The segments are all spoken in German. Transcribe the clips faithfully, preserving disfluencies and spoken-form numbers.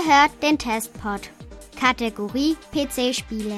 hört den Testpod. Kategorie P C-Spiele.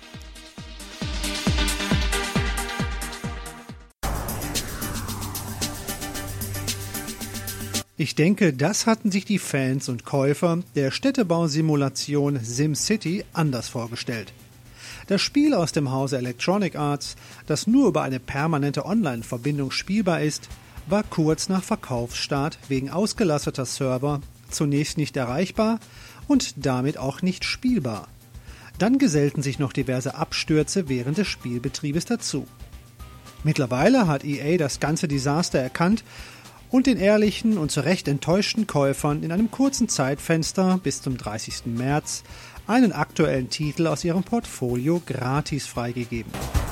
Ich denke, das hatten sich die Fans und Käufer der Städtebausimulation SimCity anders vorgestellt. Das Spiel aus dem Hause Electronic Arts, das nur über eine permanente Online-Verbindung spielbar ist, war kurz nach Verkaufsstart wegen ausgelasteter Server zunächst nicht erreichbar und damit auch nicht spielbar. Dann gesellten sich noch diverse Abstürze während des Spielbetriebes dazu. Mittlerweile hat E A das ganze Desaster erkannt und den ehrlichen und zu Recht enttäuschten Käufern in einem kurzen Zeitfenster bis zum dreißigsten März einen aktuellen Titel aus ihrem Portfolio gratis freigegeben.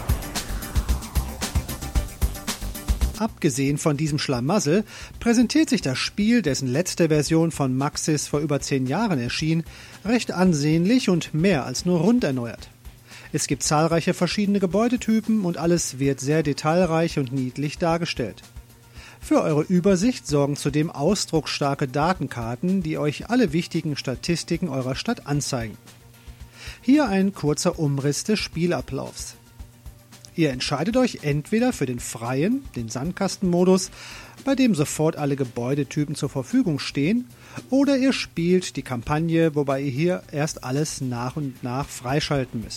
Abgesehen von diesem Schlamassel präsentiert sich das Spiel, dessen letzte Version von Maxis vor über zehn Jahren erschien, recht ansehnlich und mehr als nur rund erneuert. Es gibt zahlreiche verschiedene Gebäudetypen und alles wird sehr detailreich und niedlich dargestellt. Für eure Übersicht sorgen zudem ausdrucksstarke Datenkarten, die euch alle wichtigen Statistiken eurer Stadt anzeigen. Hier ein kurzer Umriss des Spielablaufs. Ihr entscheidet euch entweder für den freien, den Sandkastenmodus, bei dem sofort alle Gebäudetypen zur Verfügung stehen, oder ihr spielt die Kampagne, wobei ihr hier erst alles nach und nach freischalten müsst.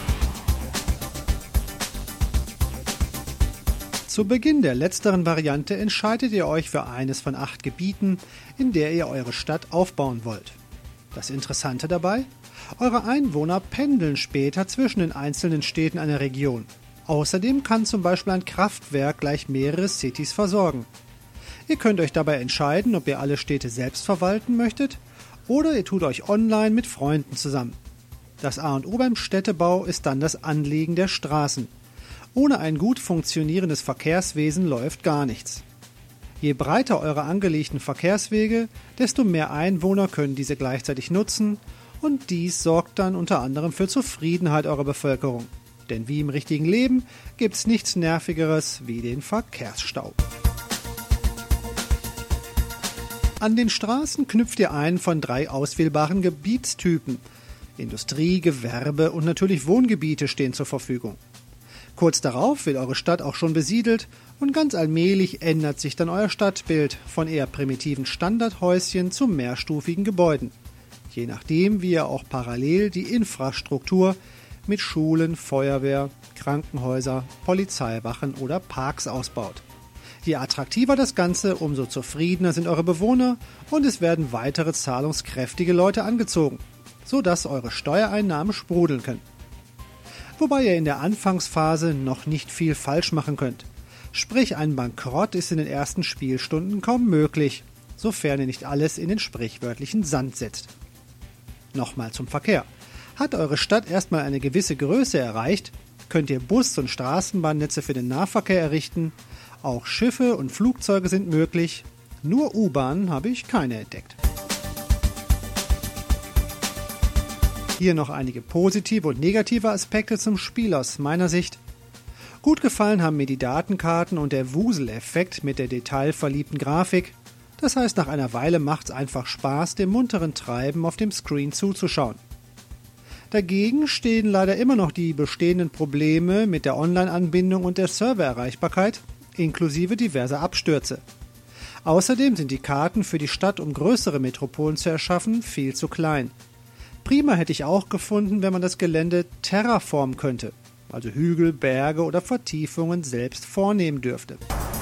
Zu Beginn der letzteren Variante entscheidet ihr euch für eines von acht Gebieten, in der ihr eure Stadt aufbauen wollt. Das Interessante dabei? Eure Einwohner pendeln später zwischen den einzelnen Städten einer Region. Außerdem kann zum Beispiel ein Kraftwerk gleich mehrere Cities versorgen. Ihr könnt euch dabei entscheiden, ob ihr alle Städte selbst verwalten möchtet oder ihr tut euch online mit Freunden zusammen. Das A und O beim Städtebau ist dann das Anlegen der Straßen. Ohne ein gut funktionierendes Verkehrswesen läuft gar nichts. Je breiter eure angelegten Verkehrswege, desto mehr Einwohner können diese gleichzeitig nutzen und dies sorgt dann unter anderem für Zufriedenheit eurer Bevölkerung. Denn wie im richtigen Leben gibt's nichts Nervigeres wie den Verkehrsstau. An den Straßen knüpft ihr einen von drei auswählbaren Gebietstypen. Industrie, Gewerbe und natürlich Wohngebiete stehen zur Verfügung. Kurz darauf wird eure Stadt auch schon besiedelt und ganz allmählich ändert sich dann euer Stadtbild von eher primitiven Standardhäuschen zu mehrstufigen Gebäuden. Je nachdem, wie ihr auch parallel die Infrastruktur mit Schulen, Feuerwehr, Krankenhäuser, Polizeiwachen oder Parks ausbaut. Je attraktiver das Ganze, umso zufriedener sind eure Bewohner und es werden weitere zahlungskräftige Leute angezogen, sodass eure Steuereinnahmen sprudeln können. Wobei ihr in der Anfangsphase noch nicht viel falsch machen könnt. Sprich, ein Bankrott ist in den ersten Spielstunden kaum möglich, sofern ihr nicht alles in den sprichwörtlichen Sand setzt. Nochmal zum Verkehr. Hat eure Stadt erstmal eine gewisse Größe erreicht, könnt ihr Bus- und Straßenbahnnetze für den Nahverkehr errichten, auch Schiffe und Flugzeuge sind möglich, nur U-Bahnen habe ich keine entdeckt. Hier noch einige positive und negative Aspekte zum Spiel aus meiner Sicht. Gut gefallen haben mir die Datenkarten und der Wuseleffekt mit der detailverliebten Grafik. Das heißt, nach einer Weile macht's einfach Spaß, dem munteren Treiben auf dem Screen zuzuschauen. Dagegen stehen leider immer noch die bestehenden Probleme mit der Online-Anbindung und der Servererreichbarkeit, inklusive diverser Abstürze. Außerdem sind die Karten für die Stadt, um größere Metropolen zu erschaffen, viel zu klein. Prima hätte ich auch gefunden, wenn man das Gelände terraformen könnte, also Hügel, Berge oder Vertiefungen selbst vornehmen dürfte.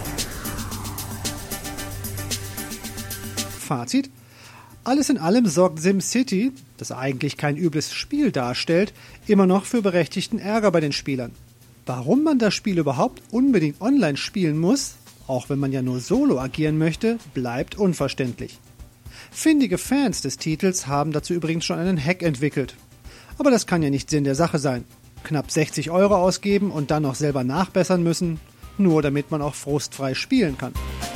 Fazit: Alles in allem sorgt SimCity, das eigentlich kein übles Spiel darstellt, immer noch für berechtigten Ärger bei den Spielern. Warum man das Spiel überhaupt unbedingt online spielen muss, auch wenn man ja nur solo agieren möchte, bleibt unverständlich. Findige Fans des Titels haben dazu übrigens schon einen Hack entwickelt. Aber das kann ja nicht Sinn der Sache sein. Knapp sechzig Euro ausgeben und dann noch selber nachbessern müssen, nur damit man auch frustfrei spielen kann.